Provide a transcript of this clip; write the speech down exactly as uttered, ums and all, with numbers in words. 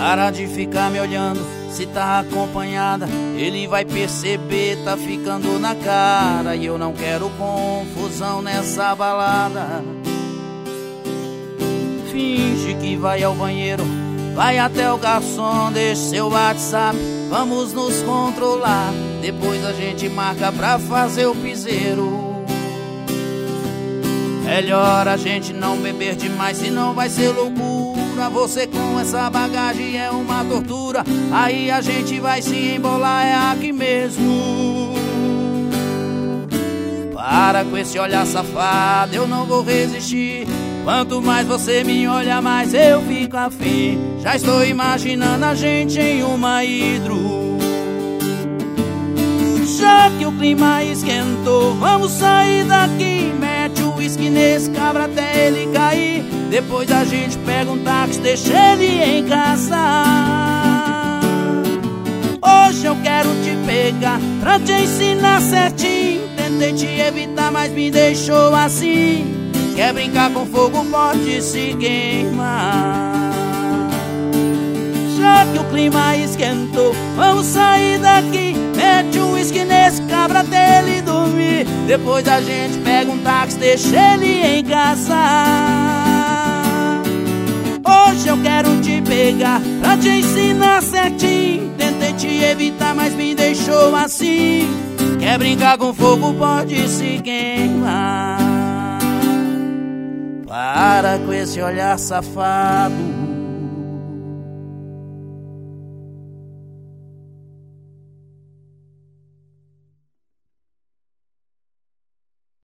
Para de ficar me olhando, se tá acompanhada, ele vai perceber, tá ficando na cara. E eu não quero confusão nessa balada. Finge que vai ao banheiro, vai até o garçom, deixa seu WhatsApp, vamos nos controlar. Depois a gente marca pra fazer o piseiro. Melhor a gente não beber demais, senão vai ser loucura. Você com essa bagagem é uma tortura. Aí a gente vai se embolar, é aqui mesmo. Para com esse olhar safado, eu não vou resistir. Quanto mais você me olha, mais eu fico afim. Já estou imaginando a gente em uma hidro. Já que o clima esquentou, vamos sair daqui. Mete o uísque nesse cabra até ele cair. Depois a gente pega um táxi, deixa ele em casa. Hoje eu quero te pegar pra te ensinar certinho. Tentei te evitar, mas me deixou assim. Quer brincar com fogo, pode se queimar. Já que o clima esquentou, vamos sair daqui. Mete um uísque nesse cabra até ele dormir. Depois a gente pega um táxi, deixa ele em casa. Hoje eu quero te pegar pra te ensinar certinho. Tentei te evitar, mas me deixou assim. Quer brincar com fogo, pode se queimar. Para com esse olhar safado,